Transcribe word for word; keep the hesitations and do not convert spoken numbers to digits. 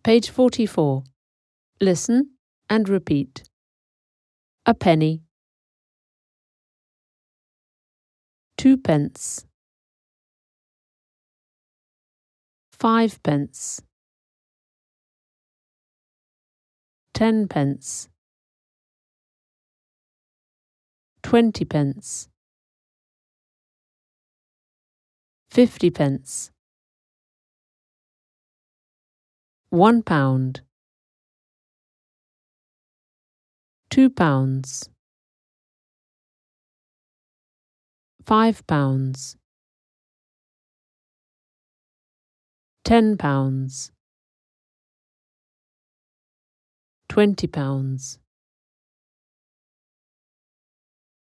Page forty-four. Listen and repeat. A penny. Two pence. Five pence. Ten pence. Twenty pence. Fifty pence. One pound. Two pounds. Five pounds. Ten pounds. Twenty pounds.